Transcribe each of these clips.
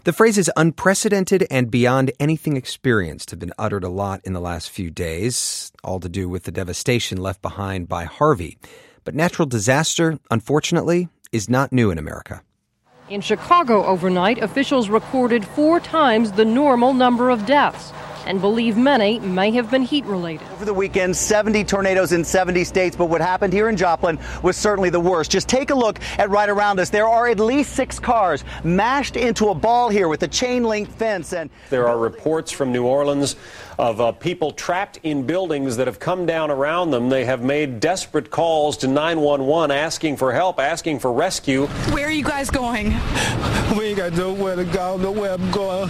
The phrases unprecedented and beyond anything experienced have been uttered a lot in the last few days, all to do with the devastation left behind by Harvey. But natural disaster, unfortunately, is not new in America. In Chicago overnight, officials recorded 4 times the normal number of deaths and believe many may have been heat-related. Over the weekend, 70 tornadoes in 70 states, but what happened here in Joplin was certainly the worst. Just take a look at right around us. There are at least 6 cars mashed into a ball here with a chain-link fence. And there are reports from New Orleans of people trapped in buildings that have come down around them. They have made desperate calls to 911 asking for help, asking for rescue. Where are you guys going? We ain't got nowhere to go, nowhere I'm going.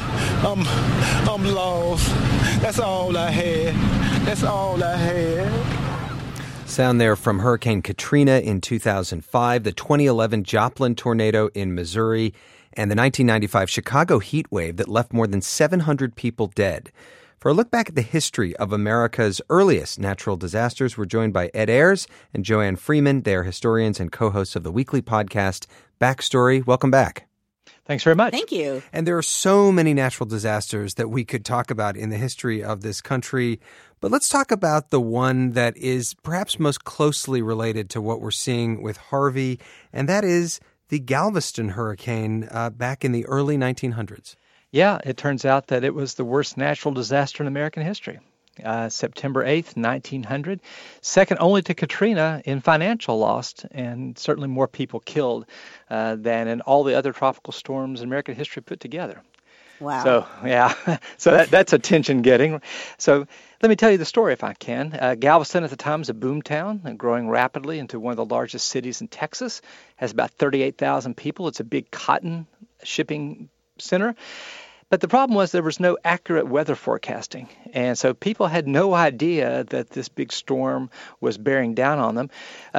I'm lost. That's all I had. That's all I had. Sound there from Hurricane Katrina in 2005, the 2011 Joplin tornado in Missouri, and the 1995 Chicago heat wave that left more than 700 people dead. For a look back at the history of America's earliest natural disasters, we're joined by Ed Ayers and Joanne Freeman. They are historians and co-hosts of the weekly podcast Backstory. Welcome back. Thanks very much. Thank you. And there are so many natural disasters that we could talk about in the history of this country. But let's talk about the one that is perhaps most closely related to what we're seeing with Harvey, and that is the Galveston hurricane back in the early 1900s. Yeah, it turns out that it was the worst natural disaster in American history. September 8th, 1900, second only to Katrina in financial loss and certainly more people killed than in all the other tropical storms in American history put together. Wow. So, yeah, so that's attention-getting. So let me tell you the story if I can. Galveston at the time was a boom town and growing rapidly into one of the largest cities in Texas. Has about 38,000 people. It's a big cotton shipping center. But the problem was there was no accurate weather forecasting. And so people had no idea that this big storm was bearing down on them.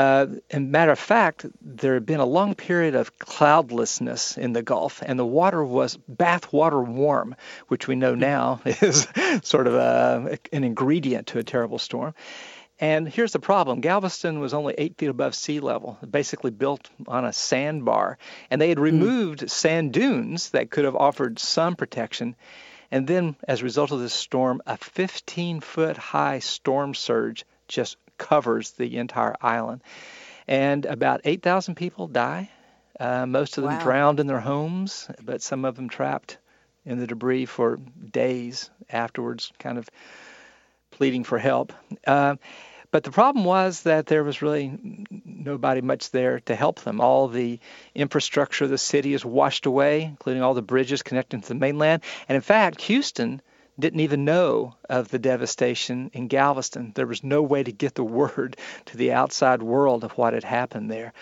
And matter of fact, there had been a long period of cloudlessness in the Gulf, and the water was bathwater warm, which we know now is sort of an ingredient to a terrible storm. And here's the problem. Galveston was only 8 feet above sea level, basically built on a sandbar. And they had removed sand dunes that could have offered some protection. And then, as a result of this storm, a 15-foot high storm surge just covers the entire island. And about 8,000 people die. Most of them drowned in their homes, but some of them trapped in the debris for days afterwards, kind of pleading for help. But the problem was that there was really nobody much there to help them. All the infrastructure of the city is washed away, including all the bridges connecting to the mainland. And in fact, Houston didn't even know of the devastation in Galveston. There was no way to get the word to the outside world of what had happened there.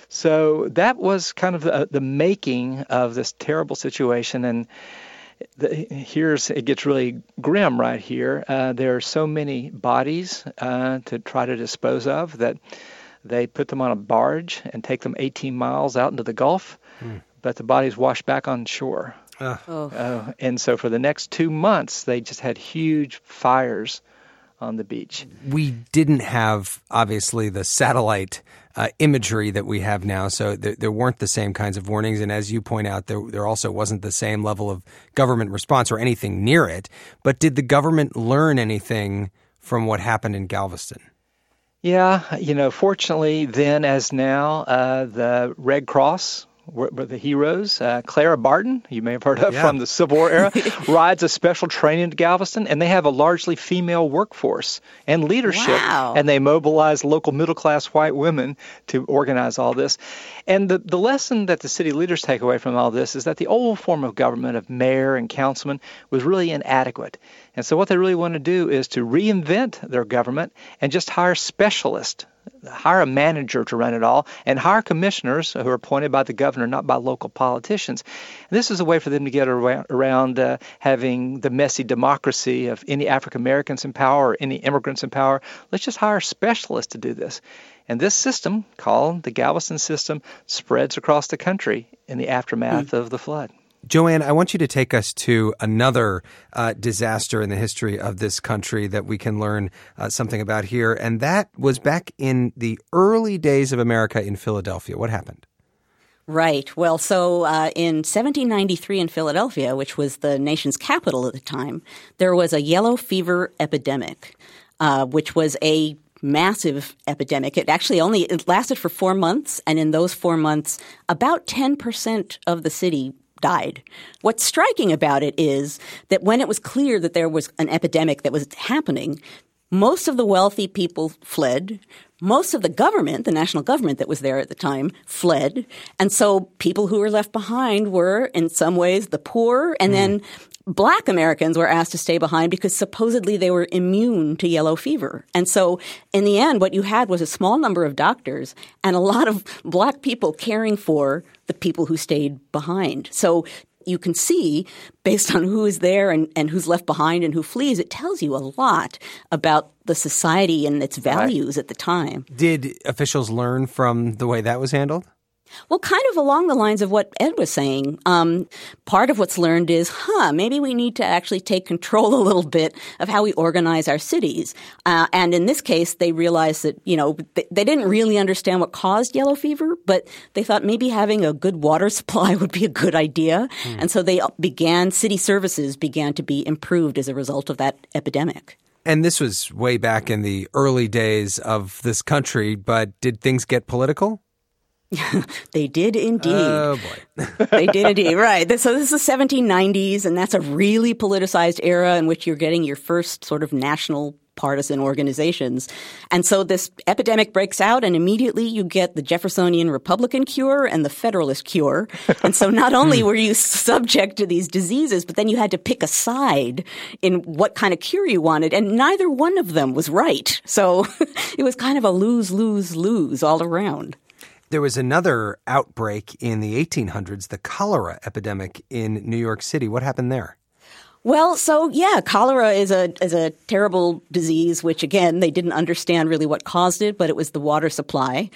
So that was kind of the making of this terrible situation. And it gets really grim right here. There are so many bodies to try to dispose of that they put them on a barge and take them 18 miles out into the Gulf, but the bodies wash back on shore. And so for the next 2 months, they just had huge fires on the beach. We didn't have, obviously, the satellite imagery that we have now, so there weren't the same kinds of warnings. And as you point out, there also wasn't the same level of government response or anything near it. But did the government learn anything from what happened in Galveston? Yeah, fortunately, then as now, the Red Cross were the heroes. Clara Barton, you may have heard of from the Civil War era, rides a special train into Galveston, and they have a largely female workforce and leadership. Wow. And they mobilize local middle-class white women to organize all this. And the lesson that the city leaders take away from all this is that the old form of government of mayor and councilman was really inadequate. And so what they really want to do is to reinvent their government and just hire specialists, hire a manager to run it all, and hire commissioners who are appointed by the governor, not by local politicians. And this is a way for them to get around having the messy democracy of any African Americans in power or any immigrants in power. Let's just hire specialists to do this. And this system, called the Galveston system, spreads across the country in the aftermath of the flood. Joanne, I want you to take us to another disaster in the history of this country that we can learn something about here, and that was back in the early days of America in Philadelphia. What happened? Right. Well, so in 1793 in Philadelphia, which was the nation's capital at the time, there was a yellow fever epidemic, which was a massive epidemic. It lasted for 4 months, and in those 4 months, about 10% of the city died. What's striking about it is that when it was clear that there was an epidemic that was happening, most of the wealthy people fled. Most of the government, the national government that was there at the time, fled. And so people who were left behind were, in some ways, the poor. And then Black Americans were asked to stay behind because supposedly they were immune to yellow fever. And so in the end, what you had was a small number of doctors and a lot of Black people caring for the people who stayed behind. So you can see, based on who is there and who's left behind and who flees, it tells you a lot about the society and its values at the time. Did officials learn from the way that was handled? Well, kind of along the lines of what Ed was saying. Part of what's learned is, maybe we need to actually take control a little bit of how we organize our cities. And in this case, they realized that, they didn't really understand what caused yellow fever, but they thought maybe having a good water supply would be a good idea. And so city services began to be improved as a result of that epidemic. And this was way back in the early days of this country, but did things get political? They did indeed. Oh, boy. They did indeed. Right. So this is the 1790s, and that's a really politicized era in which you're getting your first sort of national partisan organizations. And so this epidemic breaks out, and immediately you get the Jeffersonian Republican cure and the Federalist cure. And so not only were you subject to these diseases, but then you had to pick a side in what kind of cure you wanted, and neither one of them was right. So it was kind of a lose-lose-lose all around. There was another outbreak in the 1800s, the cholera epidemic in New York City. What happened there? Well, so cholera is a terrible disease, which again, they didn't understand really what caused it, but it was the water supply.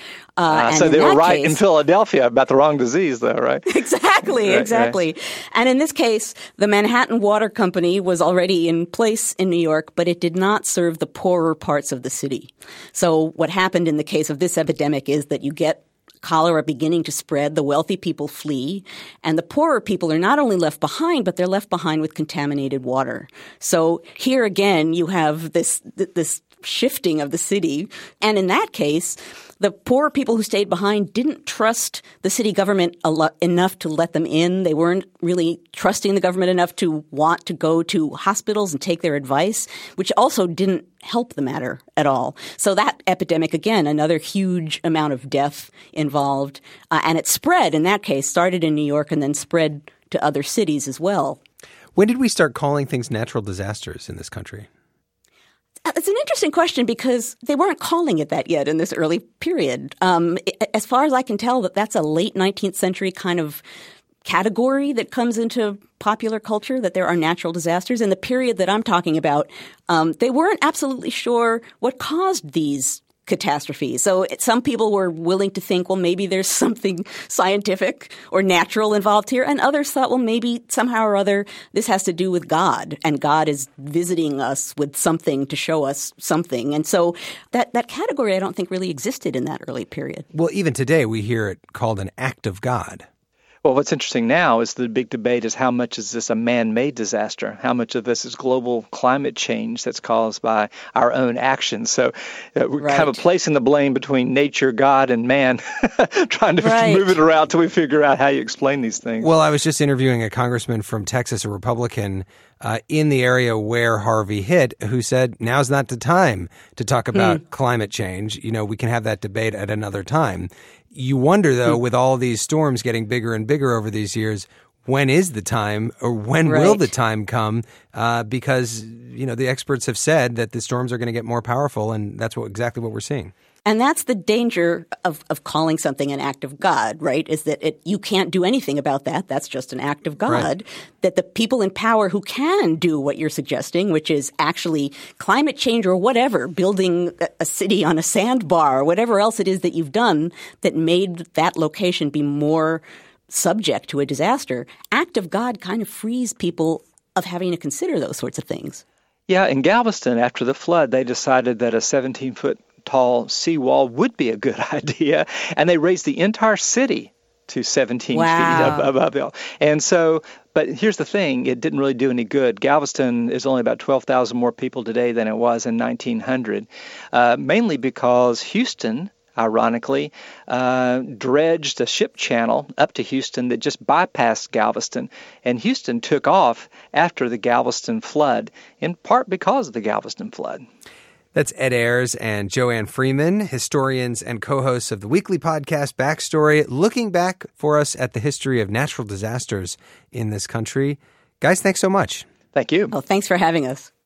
So they were right in Philadelphia about the wrong disease, though, right? Exactly. Right. And in this case, the Manhattan Water Company was already in place in New York, but it did not serve the poorer parts of the city. So what happened in the case of this epidemic is that you get cholera beginning to spread, the wealthy people flee, and the poorer people are not only left behind, but they're left behind with contaminated water. So here again, you have this shifting of the city. And in that case, the poorer people who stayed behind didn't trust the city government enough to let them in. They weren't really trusting the government enough to want to go to hospitals and take their advice, which also didn't help the matter at all. So that epidemic, again, another huge amount of death involved. And it spread, in that case, started in New York and then spread to other cities as well. When did we start calling things natural disasters in this country? It's an interesting question because they weren't calling it that yet in this early period. As far as I can tell, that's a late 19th century kind of category that comes into popular culture, that there are natural disasters. In the period that I'm talking about, they weren't absolutely sure what caused these catastrophes. So some people were willing to think, well, maybe there's something scientific or natural involved here. And others thought, well, maybe somehow or other this has to do with God, and God is visiting us with something to show us something. And so that category I don't think really existed in that early period. Well, even today we hear it called an act of God. Well, what's interesting now is the big debate is how much is this a man-made disaster? How much of this is global climate change that's caused by our own actions? So we're kind of placing the blame between nature, God, and man, trying to move it around till we figure out how you explain these things. Well, I was just interviewing a congressman from Texas, a Republican, in the area where Harvey hit, who said, now's not the time to talk about climate change. We can have that debate at another time. You wonder, though, with all these storms getting bigger and bigger over these years, when is the time, or when will the time come? Because, the experts have said that the storms are going to get more powerful, and that's exactly what we're seeing. And that's the danger of calling something an act of God, right, is that you can't do anything about that. That's just an act of God. Right. That the people in power who can do what you're suggesting, which is actually climate change or whatever, building a city on a sandbar or whatever else it is that you've done that made that location be more subject to a disaster, act of God kind of frees people of having to consider those sorts of things. Yeah, in Galveston, after the flood, they decided that a 17-foot tall seawall would be a good idea, and they raised the entire city to 17 Wow. feet above the. And so, but here's the thing, it didn't really do any good. Galveston is only about 12,000 more people today than it was in 1900, mainly because Houston, ironically, dredged a ship channel up to Houston that just bypassed Galveston. And Houston took off after the Galveston flood, in part because of the Galveston flood. That's Ed Ayers and Joanne Freeman, historians and co-hosts of the weekly podcast Backstory, looking back for us at the history of natural disasters in this country. Guys, thanks so much. Thank you. Well, thanks for having us.